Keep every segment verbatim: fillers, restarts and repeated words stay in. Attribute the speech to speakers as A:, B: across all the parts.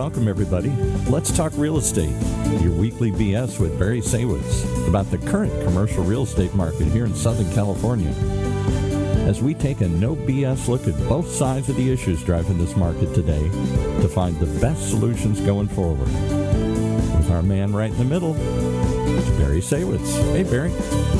A: welcome everybody. Let's talk real estate, your weekly B S with Barry Saywitz about the current commercial real estate market here in Southern California. As we take a no B S look at both sides of the issues driving this market today to find the best solutions going forward. With our man right in the middle, it's Barry Saywitz. Hey, Barry.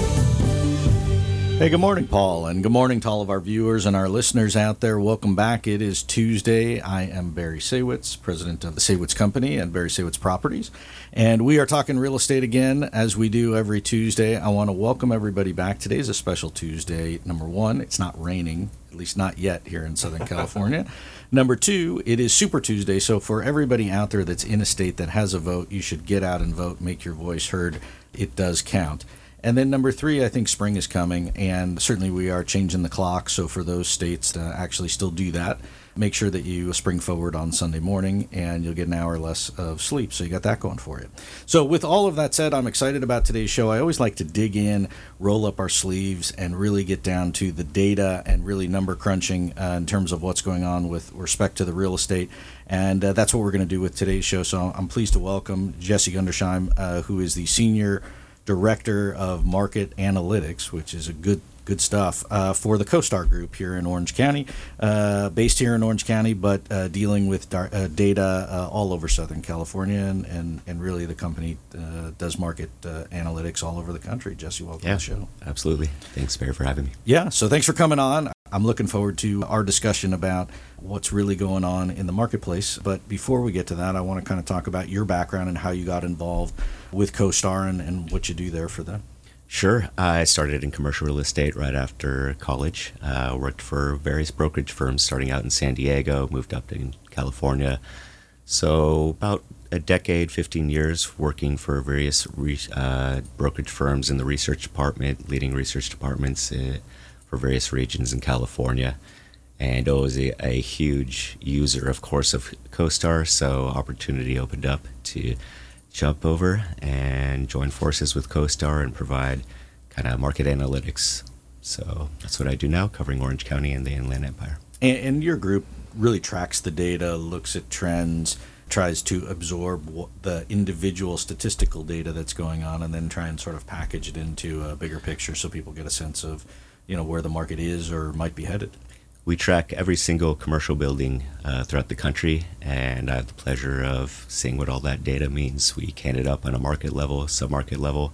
B: Hey, good morning, Paul, and good morning to all of our viewers and our listeners out there. Welcome back. It is Tuesday. I am Barry Saywitz, president of the Saywitz Company and Barry Saywitz Properties, and we are talking real estate again, as we do every Tuesday. I want to welcome everybody back. Today is a special Tuesday. Number one, it's not raining, at least not yet here in Southern California. Number two, it is Super Tuesday, so for everybody out there that's in a state that has a vote, you should get out and vote, make your voice heard. It does count. And then number three, I think spring is coming, and certainly we are changing the clock. So for those states to actually still do that, make sure that you spring forward on Sunday morning, and you'll get an hour less of sleep. So you got that going for you. So with all of that said, I'm excited about today's show. I always like to dig in, roll up our sleeves, and really get down to the data and really number crunching uh, in terms of what's going on with respect to the real estate. And uh, that's what we're going to do with today's show. So I'm pleased to welcome Jesse Gundersheim, uh, who is the senior Director of Market Analytics, which is a good good stuff, uh, for the CoStar Group here in Orange County, uh, based here in Orange County, but uh, dealing with dar- uh, data uh, all over Southern California, and, and, and really the company uh, does market uh, analytics all over the country. Jesse, welcome
C: yeah,
B: to the show.
C: Absolutely. Thanks, Barry, for having me.
B: Yeah, so thanks for coming on. I'm looking forward to our discussion about what's really going on in the marketplace. But before we get to that, I want to kind of talk about your background and how you got involved with CoStar and, and what you do there for them.
C: Sure. I started in commercial real estate right after college. I uh, worked for various brokerage firms starting out in San Diego, moved up to California. So about a decade, fifteen years working for various re- uh, brokerage firms in the research department, leading research departments uh, for various regions in California. And I was a, a huge user, of course, of CoStar, so opportunity opened up to jump over and join forces with CoStar and provide kind of market analytics. So that's what I do now, covering Orange County and the Inland Empire.
B: And, and your group really tracks the data, looks at trends, tries to absorb what the individual statistical data that's going on, and then try and sort of package it into a bigger picture so people get a sense of, you know, where the market is or might be headed.
C: We track every single commercial building uh, throughout the country, and I have the pleasure of seeing what all that data means. We can it up on a market level, sub-market level,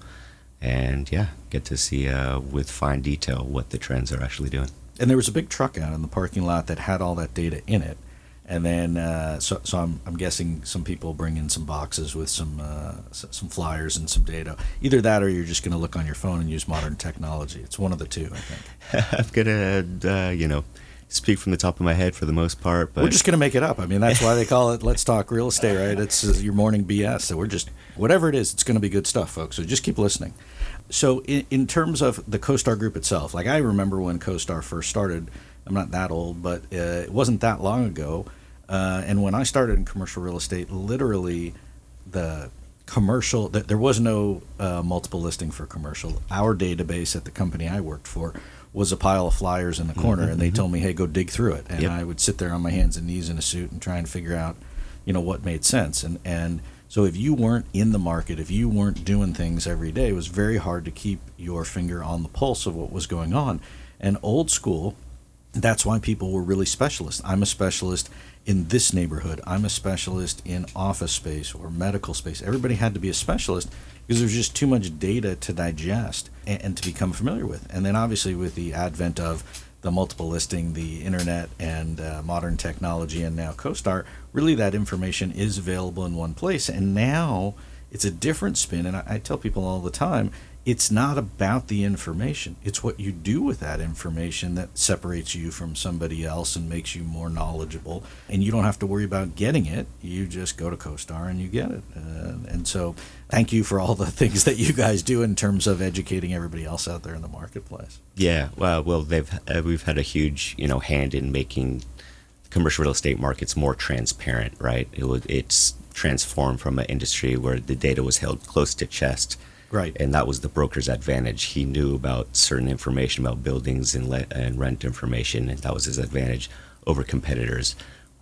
C: and yeah, get to see uh, with fine detail what the trends are actually doing.
B: And there was a big truck out in the parking lot that had all that data in it. And then, uh, so, so I'm, I'm guessing some people bring in some boxes with some uh, some flyers and some data. Either that, or you're just going to look on your phone and use modern technology. It's one of the two, I think.
C: I'm gonna, uh, you know, speak from the top of my head for the most part, but
B: we're just going to make it up. I mean, that's why they call it Let's Talk Real Estate, right? It's uh, your morning B S. So we're just, whatever it is, it's going to be good stuff, folks. So just keep listening. So in, in terms of the CoStar Group itself, like I remember when CoStar first started. I'm not that old, but uh, it wasn't that long ago. Uh, and when I started in commercial real estate, literally the commercial, th- there was no uh, multiple listing for commercial. Our database at the company I worked for was a pile of flyers in the corner, mm-hmm, and they mm-hmm. told me, hey, go dig through it. And yep. I would sit there on my hands and knees in a suit and try and figure out, you know, what made sense. And and so if you weren't in the market, if you weren't doing things every day, it was very hard to keep your finger on the pulse of what was going on. And old school, that's why people were really specialists. I'm a specialist in this neighborhood. I'm a specialist in office space or medical space. Everybody had to be a specialist because there's just too much data to digest and, and to become familiar with. And then obviously with the advent of the multiple listing, the internet, and uh, modern technology, and now CoStar, really that information is available in one place. And now it's a different spin. And I, I tell people all the time, it's not about the information. It's what you do with that information that separates you from somebody else and makes you more knowledgeable. And you don't have to worry about getting it. You just go to CoStar and you get it. Uh, and so thank you for all the things that you guys do in terms of educating everybody else out there in the marketplace.
C: Yeah, well, well, they've uh, we've had a huge, you know, hand in making commercial real estate markets more transparent, right? It was, it's transformed from an industry where the data was held close to chest.
B: Right.
C: And that was the broker's advantage. He knew about certain information about buildings and, le- and rent information, and that was his advantage over competitors.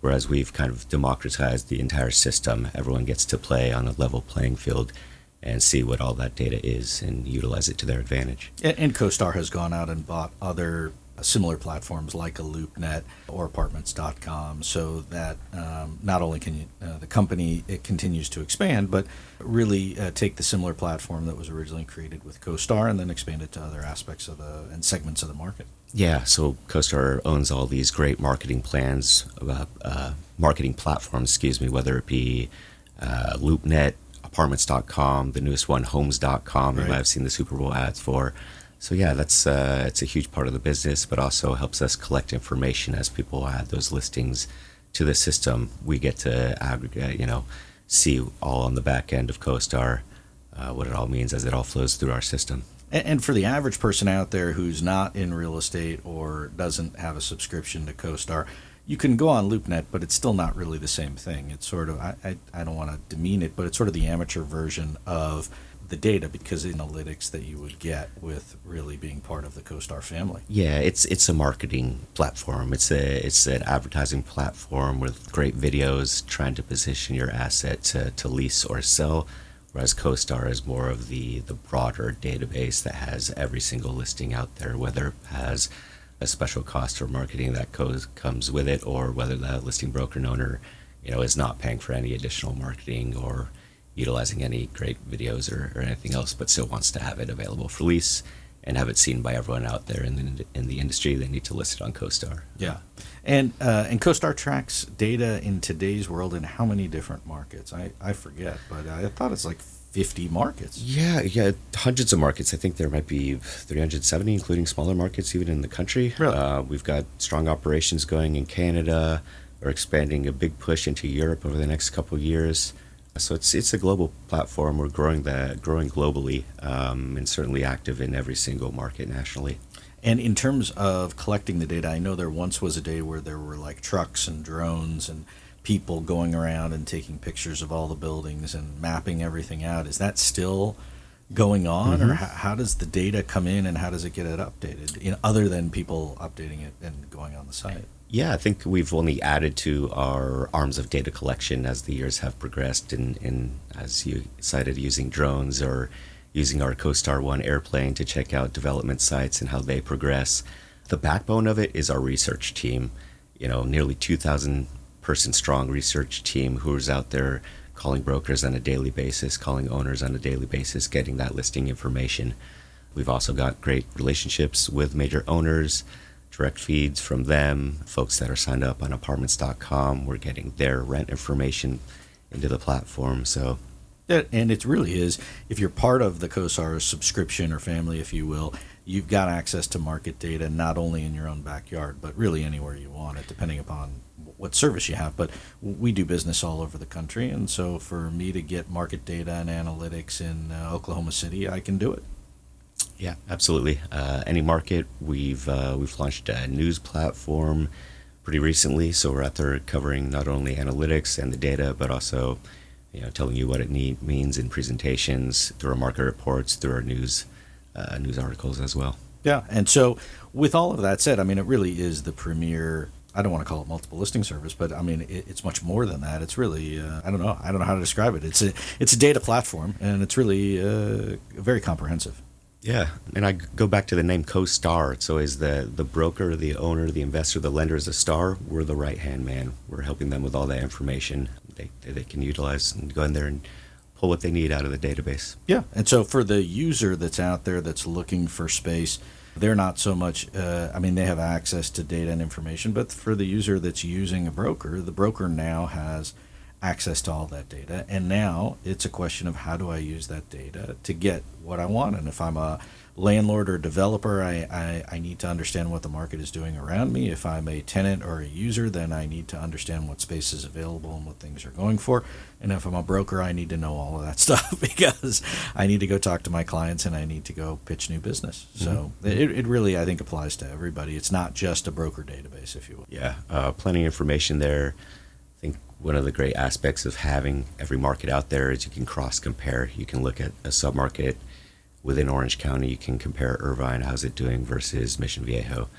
C: whereas we've kind of democratized the entire system. Everyone gets to play on a level playing field and see what all that data is and utilize it to their advantage.
B: And, and CoStar has gone out and bought other similar platforms like a LoopNet or apartments dot com, so that um, not only can you, uh, the company, it continues to expand, but really uh, take the similar platform that was originally created with CoStar and then expand it to other aspects of the and segments of the market.
C: Yeah, so CoStar owns all these great marketing plans, uh, uh, marketing platforms, excuse me, whether it be uh, LoopNet, apartments dot com, the newest one, homes dot com,
B: Right.
C: you might have seen the Super Bowl ads for. So yeah, that's uh, it's a huge part of the business, but also helps us collect information as people add those listings to the system. We get to aggregate, you know, see all on the back end of CoStar, uh, what it all means as it all flows through our system.
B: And, and for the average person out there who's not in real estate or doesn't have a subscription to CoStar, you can go on LoopNet, but it's still not really the same thing. It's sort of, I, I, I don't want to demean it, but it's sort of the amateur version of the data because of the analytics that you would get with really being part of the CoStar family.
C: Yeah, it's it's a marketing platform. It's a it's an advertising platform with great videos trying to position your asset to, to lease or sell, whereas CoStar is more of the, the broader database that has every single listing out there, whether it has a special cost or marketing that goes, comes with it, or whether the listing broker and owner, you know, is not paying for any additional marketing or utilizing any great videos or, or anything else, but still wants to have it available for lease and have it seen by everyone out there in the in the industry. They need to list it on CoStar.
B: Yeah, and uh, and CoStar tracks data in today's world in how many different markets? I, I forget, but I thought it's like fifty markets.
C: Yeah, yeah, hundreds of markets. I think there might be three hundred seventy, including smaller markets even in the country.
B: Really?
C: Uh, we've got strong operations going in Canada. We're expanding a big push into Europe over the next couple of years. So it's it's a global platform. We're growing that, growing globally, um, and certainly active in every single market nationally.
B: And in terms of collecting the data, I know there once was a day where there were like trucks and drones and people going around and taking pictures of all the buildings and mapping everything out. Is that still going on,
C: Mm-hmm.
B: or how, how does the data come in and how does it get it updated? You know, other than people updating it and going on the site.
C: Yeah, I think we've only added to our arms of data collection as the years have progressed, and, and as you cited, using drones or using our CoStar One airplane to check out development sites and how they progress. The backbone of it is our research team, you know, nearly two thousand person strong research team who's out there calling brokers on a daily basis, calling owners on a daily basis, getting that listing information. We've also got great relationships with major owners, direct feeds from them, folks that are signed up on apartments dot com. We're getting their rent information into the platform. So,
B: Yeah, and it really is, if you're part of the CoStar subscription or family, if you will, you've got access to market data not only in your own backyard, but really anywhere you want it, depending upon what service you have. But we do business all over the country, and so for me to get market data and analytics in uh, Oklahoma City, I can do it.
C: yeah, absolutely. Uh, any market, we've uh, we've launched a news platform pretty recently, so we're out there covering not only analytics and the data, but also, you know, telling you what it need, means in presentations through our market reports, through our news uh, news articles as well.
B: Yeah, and so with all of that said, I mean, it really is the premier, I don't want to call it multiple listing service, but I mean, it, it's much more than that. It's really, uh, I don't know, I don't know how to describe it. It's a, it's a data platform, and it's really uh, very comprehensive.
C: Yeah, and I go back to the name CoStar. It's always the, the broker, the owner, the investor, the lender is a star. We're the right-hand man. We're helping them with all that information they, they can utilize and go in there and pull what they need out of the database.
B: Yeah, and so for the user that's out there that's looking for space, they're not so much, uh, I mean, they have access to data and information, but for the user that's using a broker, the broker now has access to all that data, and now it's a question of how do I use that data to get what I want. And if I'm a landlord or developer, I, I, I need to understand what the market is doing around me. If I'm a tenant or a user, then I need to understand what space is available and what things are going for. And if I'm a broker, I need to know all of that stuff because I need to go talk to my clients and I need to go pitch new business. So mm-hmm. it, it really, I think, applies to everybody. It's not just a broker database, if you will.
C: Yeah, uh, plenty of information there. I think one of the great aspects of having every market out there is you can cross-compare. You can look at a submarket within Orange County. You can compare Irvine, how's it doing, versus Mission Viejo.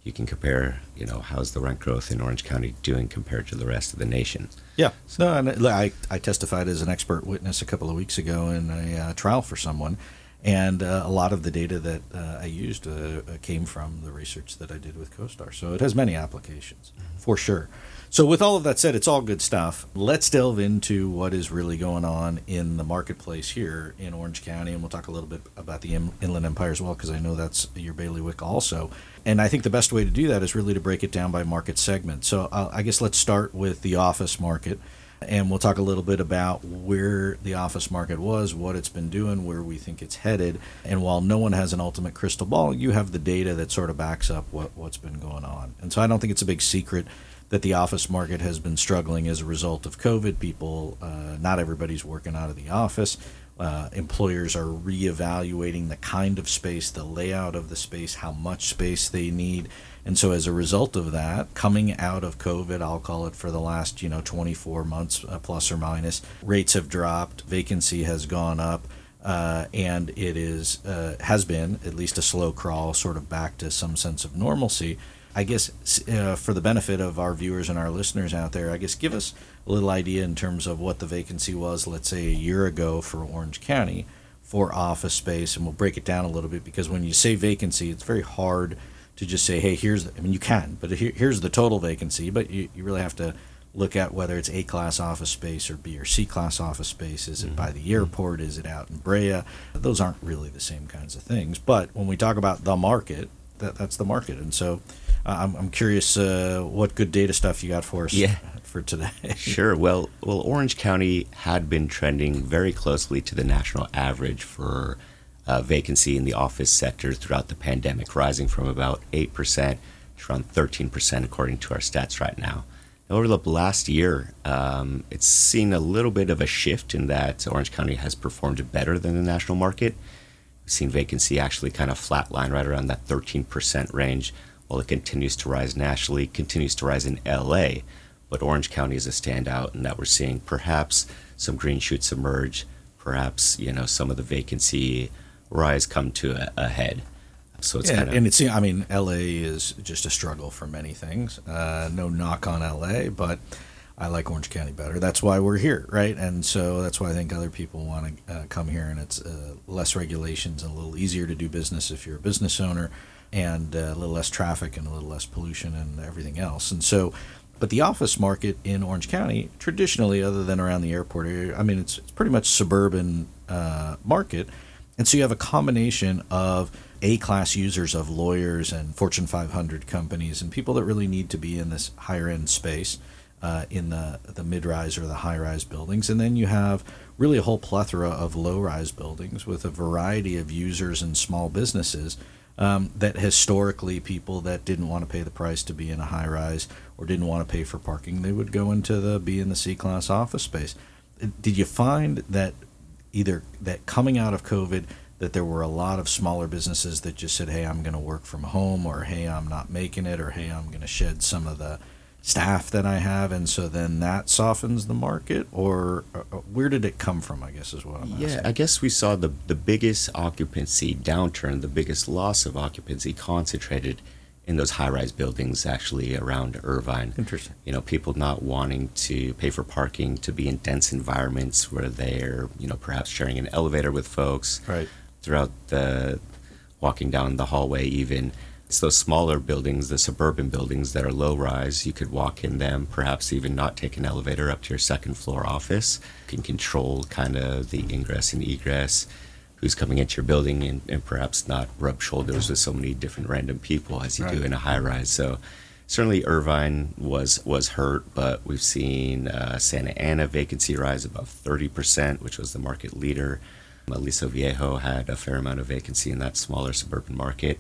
C: you can compare, you know, how's the rent growth in Orange County doing compared to the rest of the nation.
B: Yeah. No, and I, I testified as an expert witness a couple of weeks ago in a uh, trial for someone, and uh, a lot of the data that uh, I used uh, came from the research that I did with CoStar. So it has many applications, mm-hmm. for sure. So with all of that said, it's all good stuff. Let's delve into what is really going on in the marketplace here in Orange County, and we'll talk a little bit about the Inland Empire as well, because I know that's your bailiwick also. And I think the best way to do that is really to break it down by market segment. So uh, I guess let's start with the office market, and we'll talk a little bit about where the office market was, what it's been doing, where we think it's headed. And while no one has an ultimate crystal ball, you have the data that sort of backs up what, what's been going on. And so I don't think it's a big secret that the office market has been struggling as a result of COVID. People, uh, not everybody's working out of the office. Uh, employers are reevaluating the kind of space, the layout of the space, how much space they need. And so as a result of that, coming out of COVID, I'll call it for the last, you know, twenty-four months, uh, plus or minus, rates have dropped, vacancy has gone up, uh, and it is uh, has been at least a slow crawl sort of back to some sense of normalcy. I guess uh, for the benefit of our viewers and our listeners out there, I guess give us a little idea in terms of what the vacancy was, let's say a year ago for Orange County for office space, and we'll break it down a little bit, because when you say vacancy, it's very hard to just say, hey, here's, the, I mean, you can, but here, here's the total vacancy, but you, you really have to look at whether it's A-class office space or B or C-class office space. Is it mm-hmm. by the airport? Is it out in Brea? Those aren't really the same kinds of things. But when we talk about the market, that, that's the market. And so uh, I'm, I'm curious uh, what good data stuff you got for us
C: yeah.
B: for today.
C: Sure. Well, well, Orange County had been trending very closely to the national average for uh, vacancy in the office sector throughout the pandemic, rising from about eight percent to around thirteen percent according to our stats right now. Over the last year, um, it's seen a little bit of a shift in that Orange County has performed better than the national market. We've seen vacancy actually kind of flatline right around that thirteen percent range, while it continues to rise nationally, continues to rise in L A. But Orange County is a standout in that we're seeing perhaps some green shoots emerge, perhaps, you know, some of the vacancy rise come to a, a head. So it's
B: yeah,
C: kind of,
B: and it's, I mean, L A is just a struggle for many things. Uh, no knock on L A, but I like Orange County better. That's why we're here, right? And so that's why I think other people want to uh, come here, and it's uh, less regulations and a little easier to do business if you're a business owner, and uh, a little less traffic and a little less pollution and everything else. And so, but the office market in Orange County, traditionally, other than around the airport area, I mean, it's, it's pretty much suburban uh, market. And so you have a combination of A-class users of lawyers and Fortune five hundred companies and people that really need to be in this higher-end space uh, in the, the mid-rise or the high-rise buildings. And then you have really a whole plethora of low-rise buildings with a variety of users and small businesses um, that historically people that didn't want to pay the price to be in a high-rise or didn't want to pay for parking, they would go into the B and the C-class office space. Did you find that either that coming out of COVID, that there were a lot of smaller businesses that just said, hey, I'm going to work from home, or hey, I'm not making it, or hey, I'm going to shed some of the staff that I have, and so then that softens the market? Or uh, where did it come from, I guess is what I'm asking.
C: Yeah, I guess we saw the, the biggest occupancy downturn, the biggest loss of occupancy concentrated in those high-rise buildings actually around Irvine.
B: Interesting.
C: You know, people not wanting to pay for parking, to be in dense environments where they're, you know, perhaps sharing an elevator with folks.
B: Right.
C: Throughout the, walking down the hallway even. It's those smaller buildings, the suburban buildings that are low-rise. You could walk in them, perhaps even not take an elevator up to your second floor office. You can control kind of the ingress and egress, who's coming into your building, and, and perhaps not rub shoulders with so many different random people as you right. do in a high-rise. So certainly Irvine was was hurt, but we've seen uh, Santa Ana vacancy rise above thirty percent, which was the market leader. Aliso Viejo had a fair amount of vacancy in that smaller suburban market.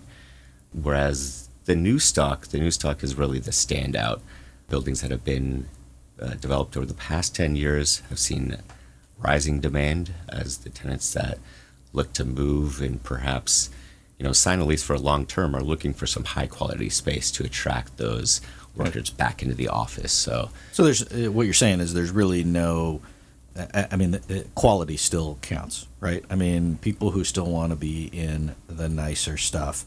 C: Whereas the new stock, the new stock is really the standout. Buildings that have been uh, developed over the past ten years have seen rising demand as the tenants that look to move and perhaps, you know, sign a lease for a long term are looking for some high quality space to attract those workers right. back into the office. So,
B: so there's uh, what you're saying is there's really no. I mean, the quality still counts, right? I mean, people who still want to be in the nicer stuff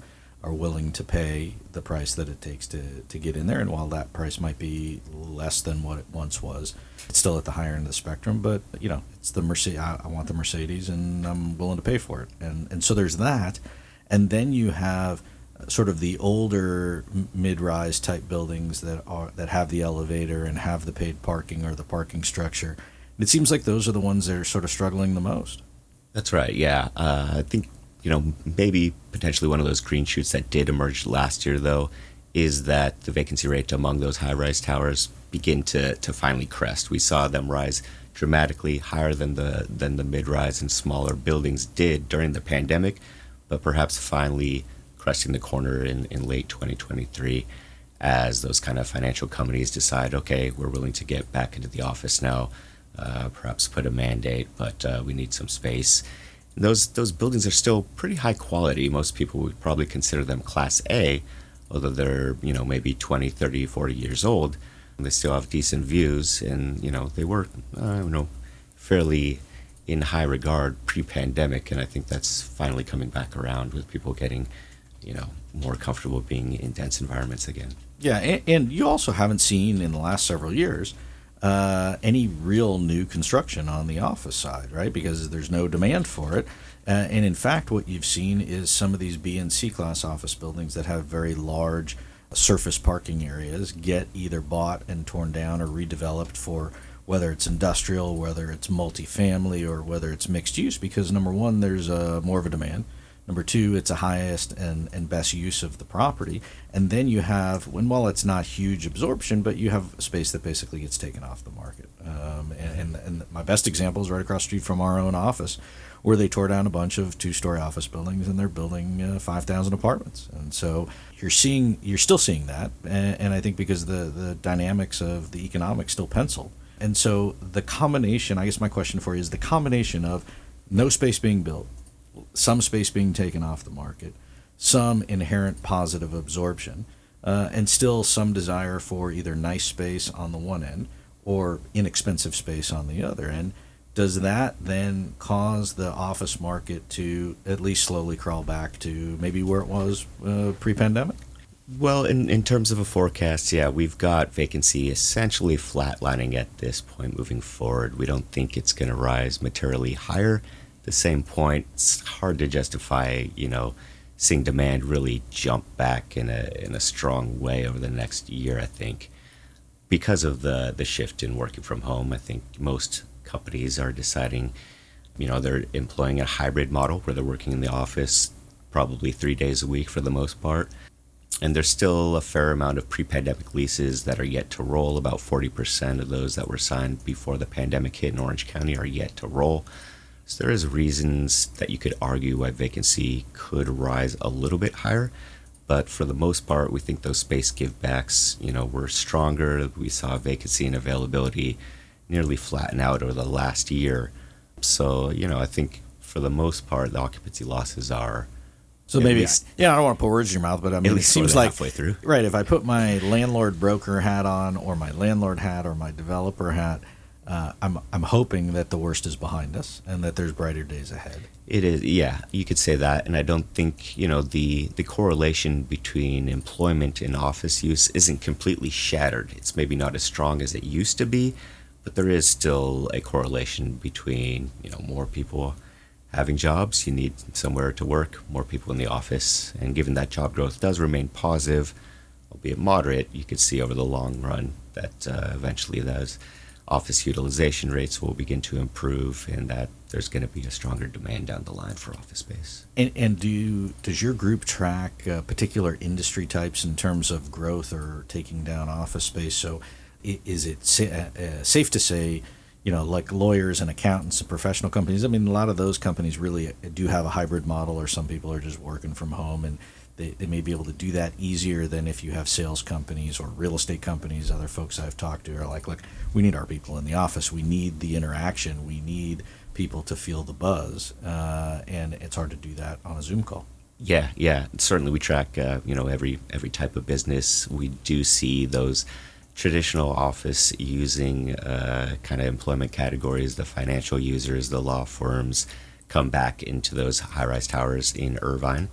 B: are willing to pay the price that it takes to, to get in there. And while that price might be less than what it once was, it's still at the higher end of the spectrum. But, you know, it's the Mercedes. I, I want the Mercedes, and I'm willing to pay for it. And and so there's that. And then you have sort of the older mid-rise type buildings that are that have the elevator and have the paid parking or the parking structure. It seems like those are the ones that are sort of struggling the most.
C: That's right. Yeah, uh, I think, you know, maybe potentially one of those green shoots that did emerge last year, though, is that the vacancy rate among those high-rise towers begin to, to finally crest. We saw them rise dramatically higher than the than the mid-rise and smaller buildings did during the pandemic, but perhaps finally cresting the corner in, in late twenty twenty-three as those kind of financial companies decide, okay, we're willing to get back into the office now, uh, perhaps put a mandate, but uh, we need some space. Those those buildings are still pretty high quality. Most people would probably consider them Class A, although they're, you know, maybe twenty, thirty, forty years old. They still have decent views, and, you know, they were, I don't know, fairly in high regard pre-pandemic, and I think that's finally coming back around with people getting, you know, more comfortable being in dense environments again.
B: Yeah, and, and you also haven't seen in the last several years Uh, any real new construction on the office side, right? Because there's no demand for it. Uh, and in fact, what you've seen is some of these B and C class office buildings that have very large surface parking areas get either bought and torn down or redeveloped for whether it's industrial, whether it's multifamily, or whether it's mixed use. Because number one, there's uh, more of a demand. Number two, it's a highest and, and best use of the property. And then you have, when while it's not huge absorption, but you have space that basically gets taken off the market. Um, and, and, and my best example is right across the street from our own office, where they tore down a bunch of two-story office buildings and they're building uh, five thousand apartments. And so you're seeing, you're still seeing that. And, and I think because the, the dynamics of the economics still pencil. And so the combination, I guess my question for you is the combination of no space being built, some space being taken off the market, some inherent positive absorption, uh, and still some desire for either nice space on the one end or inexpensive space on the other end. Does that then cause the office market to at least slowly crawl back to maybe where it was uh, pre-pandemic?
C: Well, in, in terms of a forecast, yeah, we've got vacancy essentially flatlining at this point moving forward. We don't think it's going to rise materially higher. At the same point, it's hard to justify, you know, seeing demand really jump back in a in a strong way over the next year, I think. Because of the, the shift in working from home, I think most companies are deciding, you know, they're employing a hybrid model where they're working in the office probably three days a week for the most part. And there's still a fair amount of pre-pandemic leases that are yet to roll. About forty percent of those that were signed before the pandemic hit in Orange County are yet to roll. So there is reasons that you could argue why vacancy could rise a little bit higher. But for the most part, we think those space givebacks, you know, were stronger. We saw vacancy and availability nearly flatten out over the last year. So, you know, I think for the most part, the occupancy losses are
B: So maybe, least, yeah, I don't want to put words in your mouth, but I mean, it seems like
C: halfway through.
B: Right. If I put my landlord broker hat on, or my landlord hat, or my developer hat, uh, I'm I'm hoping that the worst is behind us and that there's brighter days ahead.
C: It is, yeah, you could say that, and I don't think, you know, the the correlation between employment and office use isn't completely shattered. It's maybe not as strong as it used to be, but there is still a correlation between, you know, more people having jobs, you need somewhere to work, more people in the office, and given that job growth does remain positive, albeit moderate, you could see over the long run that uh, eventually those office utilization rates will begin to improve and that there's going to be a stronger demand down the line for office space.
B: And, and do you, does your group track uh, particular industry types in terms of growth or taking down office space? So is it sa- uh, safe to say, you know, like lawyers and accountants and professional companies, I mean, a lot of those companies really do have a hybrid model, or some people are just working from home, and they, they may be able to do that easier than if you have sales companies or real estate companies. Other folks I've talked to are like, look, we need our people in the office. We need the interaction. We need people to feel the buzz, uh, and it's hard to do that on a Zoom call.
C: Yeah, yeah. Certainly we track, uh, you know, every every type of business. We do see those traditional office using uh, kind of employment categories, the financial users, the law firms, come back into those high-rise towers in Irvine.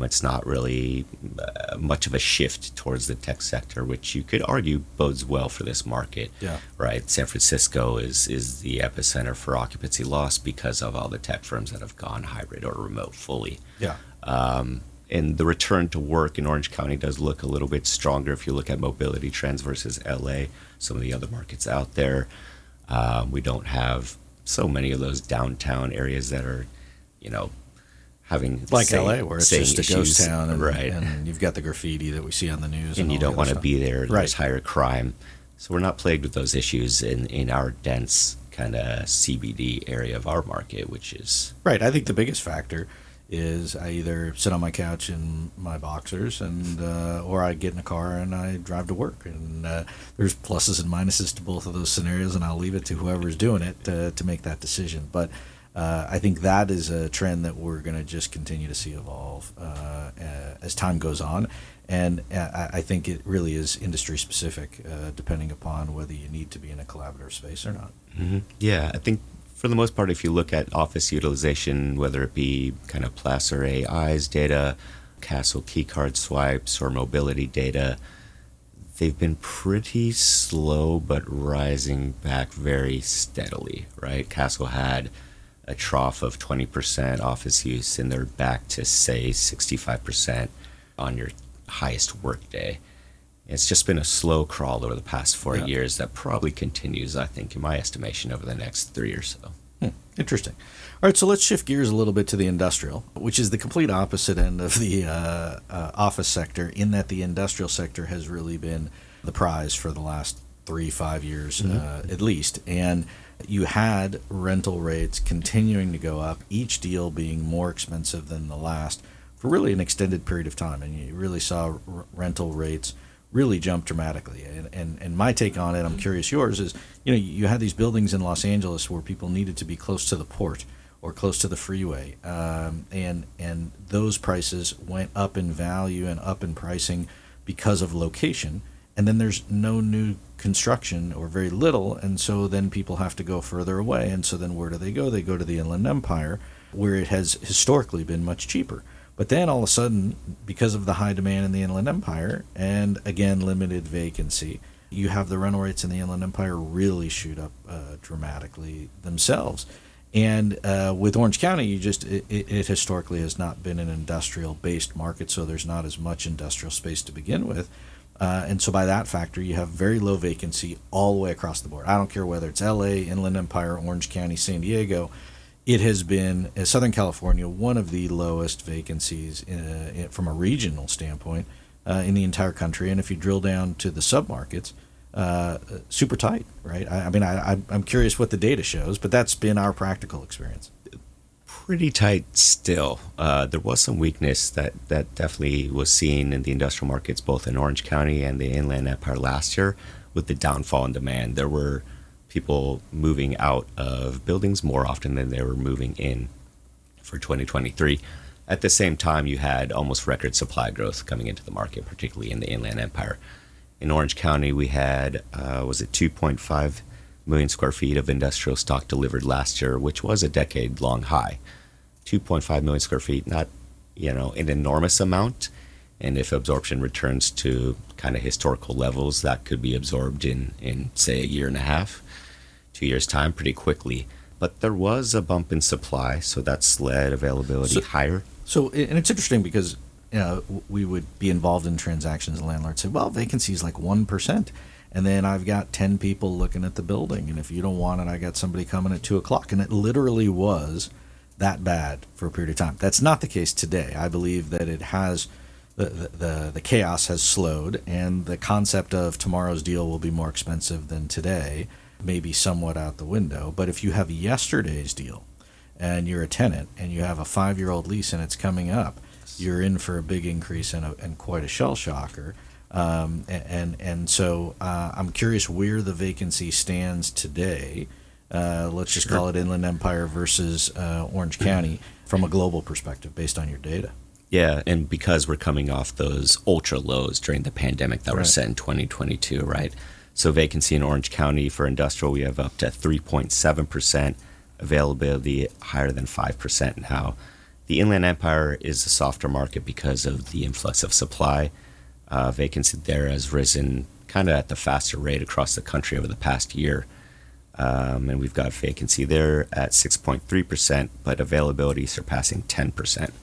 C: It's not really uh, much of a shift towards the tech sector, which you could argue bodes well for this market.
B: Yeah.
C: Right. San Francisco is is the epicenter for occupancy loss because of all the tech firms that have gone hybrid or remote fully.
B: Yeah.
C: Um, and the return to work in Orange County does look a little bit stronger if you look at mobility trends versus L A, some of the other markets out there. Um, we don't have so many of those downtown areas that are, you know, having
B: like
C: say,
B: L A, where it's just a
C: issues,
B: ghost town, and,
C: right?
B: And you've got the graffiti that we see on the news, and,
C: and you don't want to be there. There's
B: right.
C: higher crime, so we're not plagued with those issues in in our dense kind of C B D area of our market, which is
B: right. I think the biggest factor is I either sit on my couch in my boxers, and uh, or I get in a car and I drive to work, and uh, there's pluses and minuses to both of those scenarios, and I'll leave it to whoever's doing it to, to make that decision, but. Uh, I think that is a trend that we're going to just continue to see evolve uh, as time goes on. And uh, I think it really is industry specific, uh, depending upon whether you need to be in a collaborative space or not.
C: Mm-hmm. Yeah, I think for the most part, if you look at office utilization, whether it be kind of Placer A I's data, Kastle keycard swipes, or mobility data, they've been pretty slow but rising back very steadily, right? Kastle had a trough of twenty percent office use, and they're back to, say, sixty-five percent on your highest work day. It's just been a slow crawl over the past four yeah. years that probably continues, I think, in my estimation, over the next three or so.
B: Hmm. Interesting. All right, so let's shift gears a little bit to the industrial, which is the complete opposite end of the uh, uh, office sector, in that the industrial sector has really been the prize for the last three, five years mm-hmm. uh, at least. And you had rental rates continuing to go up, each deal being more expensive than the last for really an extended period of time. And you really saw r- rental rates really jump dramatically. And, and and my take on it, I'm curious yours, is, you know, you had these buildings in Los Angeles where people needed to be close to the port or close to the freeway. Um, and, and those prices went up in value and up in pricing because of location. And then there's no new construction, or very little, and so then people have to go further away. And so then where do they go? They go to the Inland Empire, where it has historically been much cheaper. But then all of a sudden, because of the high demand in the Inland Empire, and again, limited vacancy, you have the rental rates in the Inland Empire really shoot up uh, dramatically themselves. And uh, with Orange County, you just it, it historically has not been an industrial-based market, so there's not as much industrial space to begin with. Uh, and so by that factor, you have very low vacancy all the way across the board. I don't care whether it's L A, Inland Empire, Orange County, San Diego. It has been, in Southern California, one of the lowest vacancies in, in, from a regional standpoint uh, in the entire country. And if you drill down to the submarkets, uh, super tight, right? I, I mean, I, I'm curious what the data shows, but that's been our practical experience.
C: Pretty tight still. Uh, there was some weakness that, that definitely was seen in the industrial markets, both in Orange County and the Inland Empire last year, with the downfall in demand. There were people moving out of buildings more often than they were moving in for twenty twenty-three. At the same time, you had almost record supply growth coming into the market, particularly in the Inland Empire. In Orange County, we had, uh, was it two point five million square feet of industrial stock delivered last year, which was a decade-long high. two point five million square feet, not, you know, an enormous amount. And if absorption returns to kind of historical levels, that could be absorbed in, in, say, a year and a half, two years' time, pretty quickly. But there was a bump in supply, so that's led availability
B: so,
C: higher.
B: So, and it's interesting because, you know, we would be involved in transactions, and landlords say, well, vacancy is like one percent. And then I've got ten people looking at the building, and if you don't want it, I got somebody coming at two o'clock. And it literally was that bad for a period of time. That's not the case today. I believe that it has, the, the, the chaos has slowed, and the concept of tomorrow's deal will be more expensive than today may be somewhat out the window. But if you have yesterday's deal, and you're a tenant, and you have a five-year-old lease and it's coming up, you're in for a big increase and, a, and quite a shell shocker. Um, and and so uh, I'm curious where the vacancy stands today. Uh, let's just
C: Sure.
B: call it Inland Empire versus uh, Orange County from a global perspective based on your data.
C: Yeah, and because we're coming off those ultra lows during the pandemic that
B: Right.
C: were set in twenty twenty-two, right? So vacancy in Orange County for industrial, we have up to three point seven percent, availability higher than five percent now. The Inland Empire is a softer market because of the influx of supply. Uh, vacancy there has risen kind of at the faster rate across the country over the past year. Um, and we've got vacancy there at six point three percent, but availability surpassing ten percent.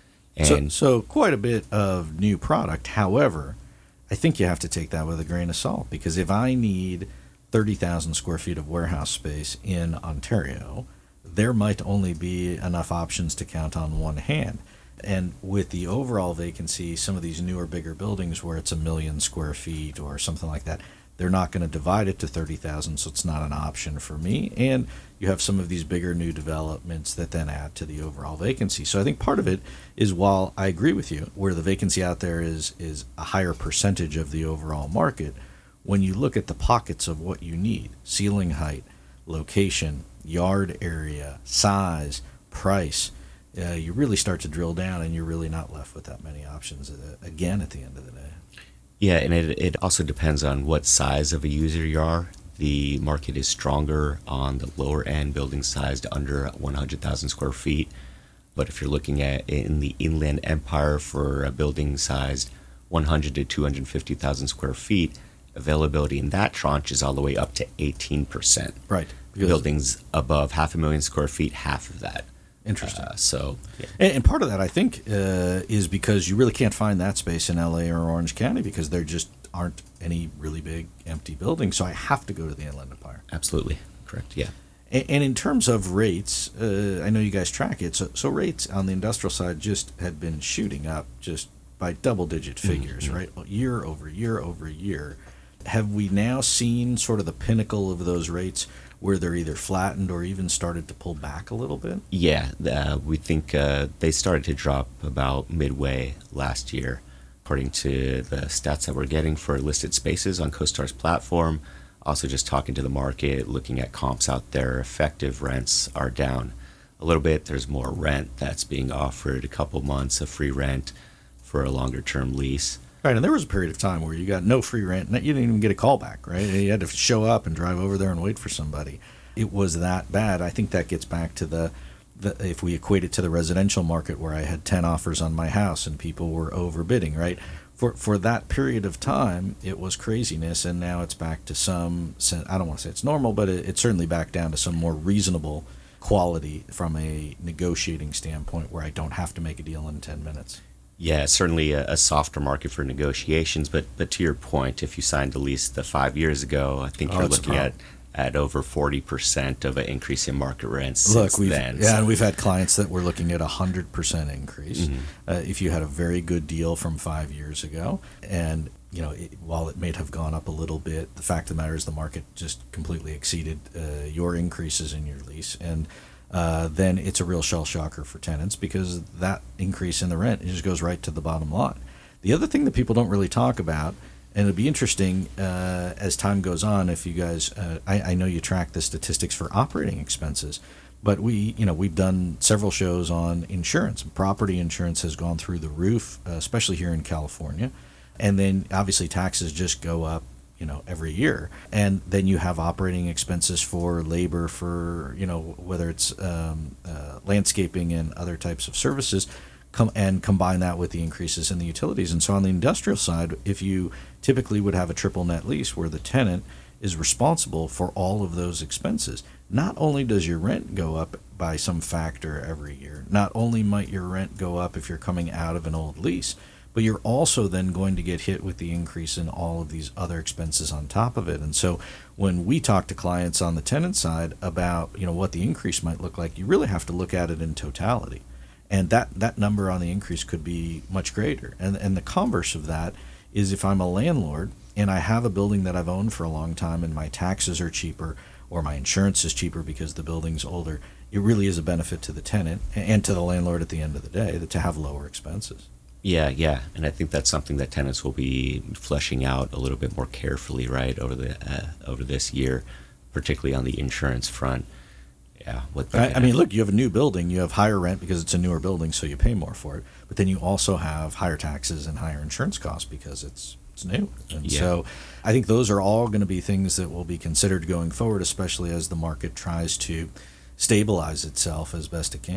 B: And so, so quite a bit of new product. However, I think you have to take that with a grain of salt, because if I need thirty thousand square feet of warehouse space in Ontario, there might only be enough options to count on one hand. And with the overall vacancy, some of these newer, bigger buildings where it's a million square feet or something like that, they're not going to divide it to thirty thousand, so it's not an option for me. And you have some of these bigger new developments that then add to the overall vacancy. So I think part of it is, while I agree with you, where the vacancy out there is is a higher percentage of the overall market, when you look at the pockets of what you need, ceiling height, location, yard area, size, price, uh, you really start to drill down, and you're really not left with that many options uh, again at the end of the day.
C: Yeah, and it, it also depends on what size of a user you are. The market is stronger on the lower end, building sized under one hundred thousand square feet. But if you're looking at in the Inland Empire for a building sized one hundred to two hundred fifty thousand square feet, availability in that tranche is all the way up to eighteen percent.
B: Right.
C: Buildings above half a million square feet, half of that.
B: Interesting.
C: Uh, so, yeah.
B: and, and part of that, I think, uh, is because you really can't find that space in L A or Orange County, because there just aren't any really big empty buildings. So I have to go to the Inland Empire.
C: Absolutely. Correct. Yeah.
B: And, and in terms of rates, uh, I know you guys track it. So, so rates on the industrial side just had been shooting up just by double-digit figures, mm-hmm. right? Year over year over year. Have we now seen sort of the pinnacle of those rates, where they're either flattened or even started to pull back a little bit?
C: Yeah, uh, we think uh, they started to drop about midway last year, according to the stats that we're getting for listed spaces on CoStar's platform. Also just talking to the market, looking at comps out there, effective rents are down a little bit. There's more rent that's being offered, a couple months of free rent for a longer term lease.
B: Right, and there was a period of time where you got no free rent. You didn't even get a call back, right? You had to show up and drive over there and wait for somebody. It was that bad. I think that gets back to the, the if we equate it to the residential market, where I had ten offers on my house and people were overbidding, right? For for that period of time, it was craziness, and now it's back to some, I don't want to say it's normal, but it, it's certainly back down to some more reasonable quality from a negotiating standpoint, where I don't have to make a deal in ten minutes.
C: Yeah, certainly a, a softer market for negotiations, but but to your point, if you signed a lease the five years ago, I think
B: oh,
C: you're looking at, at over forty percent of an increase in market rents
B: Look,
C: since
B: we've,
C: then.
B: Yeah,
C: so.
B: and we've had clients that were looking at a one hundred percent increase.
C: Mm-hmm.
B: Uh, if you had a very good deal from five years ago, and you know, it, while it may have gone up a little bit, the fact of the matter is the market just completely exceeded uh, your increases in your lease, and Uh, then it's a real shell shocker for tenants, because that increase in the rent, it just goes right to the bottom line. The other thing that people don't really talk about, and it'll be interesting uh, as time goes on, if you guys, uh, I, I know you track the statistics for operating expenses, but we, you know, we've done several shows on insurance. Property insurance has gone through the roof, uh, especially here in California, and then obviously taxes just go up, you know, every year. And then you have operating expenses for labor, for, you know, whether it's um, uh, landscaping and other types of services, come and combine that with the increases in the utilities. And so on the industrial side, if you typically would have a triple net lease where the tenant is responsible for all of those expenses, not only does your rent go up by some factor every year, not only might your rent go up if you're coming out of an old lease, but you're also then going to get hit with the increase in all of these other expenses on top of it. And so when we talk to clients on the tenant side about, you know, what the increase might look like, you really have to look at it in totality. And that, that number on the increase could be much greater. And, and the converse of that is, if I'm a landlord and I have a building that I've owned for a long time and my taxes are cheaper, or my insurance is cheaper because the building's older, it really is a benefit to the tenant and to the landlord at the end of the day to have lower expenses.
C: Yeah, yeah, and I think that's something that tenants will be fleshing out a little bit more carefully, right, over the uh, over this year, particularly on the insurance front. Yeah, what
B: I, I mean, look, you have a new building, you have higher rent because it's a newer building, so you pay more for it. But then you also have higher taxes and higher insurance costs because it's it's new. And
C: yeah.
B: so I think those are all going to be things that will be considered going forward, especially as the market tries to stabilize itself as best it can.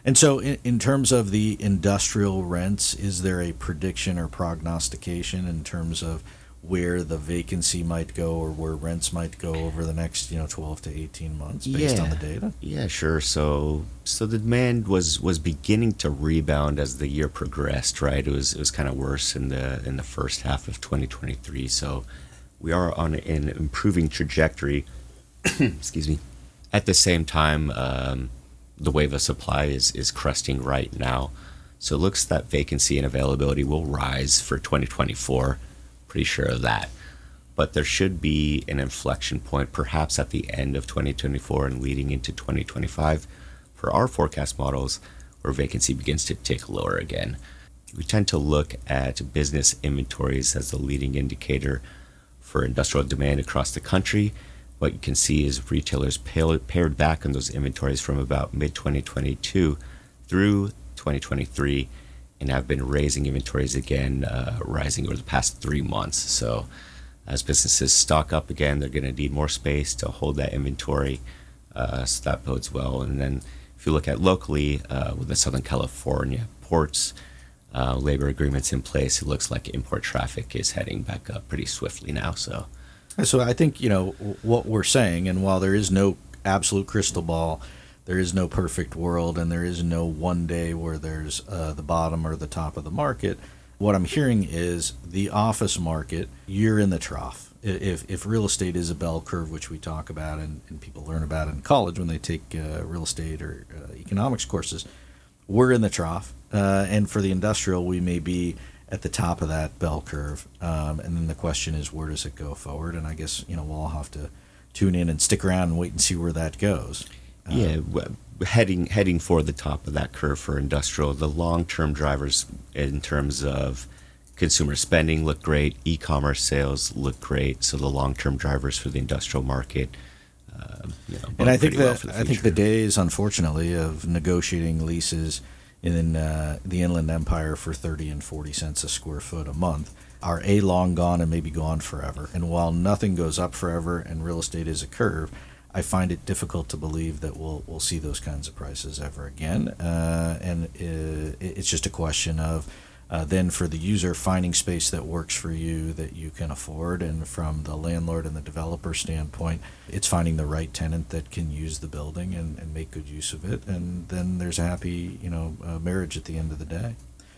B: And so, in, in terms of the industrial rents, is there a prediction or prognostication in terms of where the vacancy might go or where rents might go over the next, you know, twelve to eighteen months based
C: yeah.
B: on the data?
C: Yeah, sure. So, so the demand was was beginning to rebound as the year progressed. Right, it was it was kind of worse in the in the first half of twenty twenty-three. So, we are on an improving trajectory. Excuse me. At the same time, um, the wave of supply is is cresting right now. So, it looks that vacancy and availability will rise for twenty twenty-four. Pretty sure of that. But there should be an inflection point perhaps at the end of twenty twenty-four and leading into twenty twenty-five for our forecast models where vacancy begins to tick lower again. We tend to look at business inventories as the leading indicator for industrial demand across the country. What you can see is retailers pared back on those inventories from about mid twenty twenty-two through twenty twenty-three and have been raising inventories again, uh, rising over the past three months. So as businesses stock up again, they're going to need more space to hold that inventory. Uh, so that bodes well. And then if you look at locally, uh, with the Southern California ports, uh, labor agreements in place, it looks like import traffic is heading back up pretty swiftly now. So,
B: so I think, you know, what we're saying, and while there is no absolute crystal ball, there is no perfect world, and there is no one day where there's uh, the bottom or the top of the market. What I'm hearing is the office market, you're in the trough. If if real estate is a bell curve, which we talk about and, and people learn about in college when they take uh, real estate or uh, economics courses, we're in the trough. Uh, and for the industrial, we may be at the top of that bell curve. Um, and then the question is, where does it go forward? And I guess, you know, we'll all have to tune in and stick around and wait and see where that goes.
C: Yeah, heading heading for the top of that curve for industrial. The long-term drivers in terms of consumer spending look great. E-commerce sales look great. So the long-term drivers for the industrial market, uh, you know,
B: and I think
C: well
B: that I think the days, unfortunately, of negotiating leases in uh, the Inland Empire for thirty and forty cents a square foot a month are a long gone and maybe gone forever. And while nothing goes up forever and real estate is a curve, I find it difficult to believe that we'll we'll see those kinds of prices ever again, uh, and uh, it's just a question of uh, then for the user finding space that works for you that you can afford, and from the landlord and the developer standpoint, it's finding the right tenant that can use the building and, and make good use of it, and then there's a happy you know uh, marriage at the end of the day.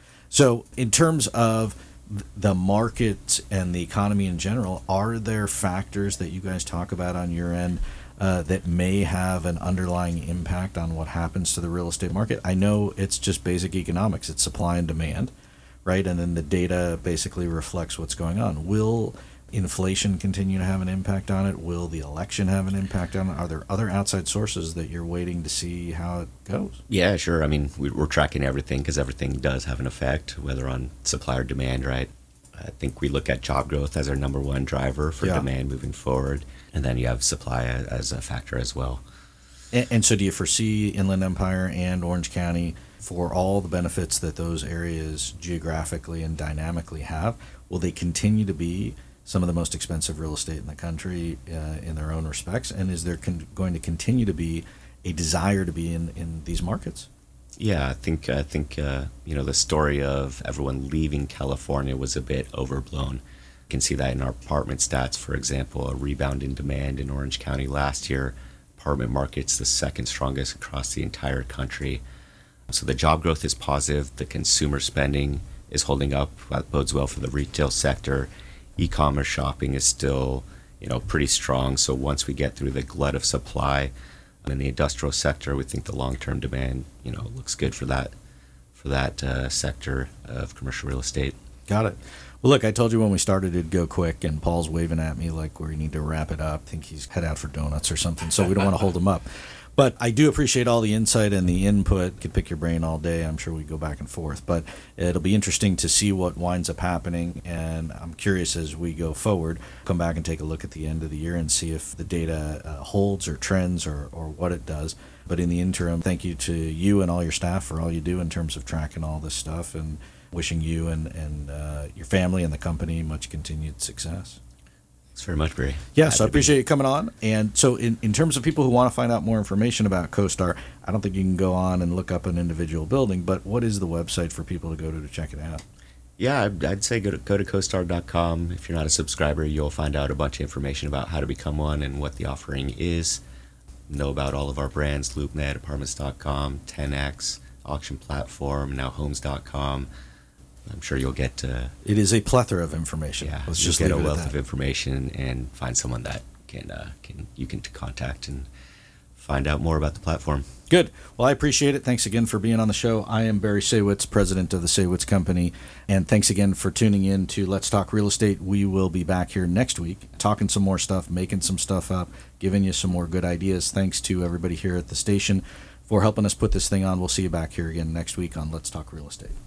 B: So in terms of the market and the economy in general, are there factors that you guys talk about on your end Uh, that may have an underlying impact on what happens to the real estate market? I know it's just basic economics. It's supply and demand, right? And then the data basically reflects what's going on. Will inflation continue to have an impact on it? Will the election have an impact on it? Are there other outside sources that you're waiting to see how it goes?
C: Yeah, sure. I mean, we, we're tracking everything because everything does have an effect, whether on supply or demand, right? I think we look at job growth as our number one driver for
B: yeah.
C: demand moving forward. And then you have supply as a factor as well.
B: And, and so do you foresee Inland Empire and Orange County, for all the benefits that those areas geographically and dynamically have, will they continue to be some of the most expensive real estate in the country uh, in their own respects? And is there con- going to continue to be a desire to be in, in these markets?
C: Yeah, I think I think uh, you know the story of everyone leaving California was a bit overblown. You can see that in our apartment stats, for example, a rebound in demand in Orange County last year. Apartment market's the second strongest across the entire country. So the job growth is positive. The consumer spending is holding up. That bodes well for the retail sector. E-commerce shopping is still, you know, pretty strong. So once we get through the glut of supply in the industrial sector, we think the long-term demand, you know, looks good for that for that uh, sector of commercial real estate.
B: Got it. Well, look, I told you when we started it'd go quick, and Paul's waving at me like we need to wrap it up. I think he's head out for donuts or something, so we don't want to hold him up. But I do appreciate all the insight and the input. Could pick your brain all day. I'm sure we go back and forth. But it'll be interesting to see what winds up happening, and I'm curious as we go forward, come back and take a look at the end of the year and see if the data uh, holds or trends or, or what it does. But in the interim, thank you to you and all your staff for all you do in terms of tracking all this stuff, and wishing you and, and uh, your family and the company much continued success.
C: Thanks very much, Barry.
B: Yeah, so I appreciate you coming on. And so in, in terms of people who want to find out more information about CoStar, I don't think you can go on and look up an individual building, but what is the website for people to go to to check it out?
C: Yeah, I'd, I'd say go to go to CoStar dot com. If you're not a subscriber, you'll find out a bunch of information about how to become one and what the offering is. Know about all of our brands, LoopNet, Apartments dot com, ten X, Auction Platform, now Homes dot com. I'm sure you'll get uh,
B: It is a plethora of information.
C: yeah,
B: Let's
C: you'll
B: just
C: get a
B: leave it at
C: wealth
B: that.
C: of information and find someone that can uh, can you can contact and find out more about the platform.
B: Good. Well, I appreciate it. Thanks again for being on the show. I am Barry Saywitz, president of the Saywitz Company. And thanks again for tuning in to Let's Talk Real Estate. We will be back here next week talking some more stuff, making some stuff up, giving you some more good ideas. Thanks to everybody here at the station for helping us put this thing on. We'll see you back here again next week on Let's Talk Real Estate.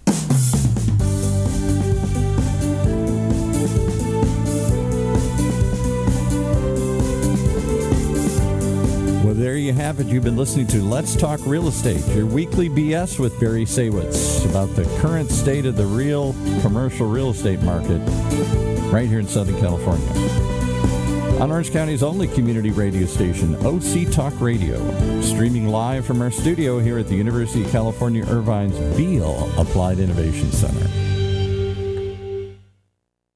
A: Well, there you have it. You've been listening to Let's Talk Real Estate, your weekly B S with Barry Saywitz about the current state of the real commercial real estate market right here in Southern California. On Orange County's only community radio station, O C Talk Radio, streaming live from our studio here at the University of California Irvine's Beale Applied Innovation Center.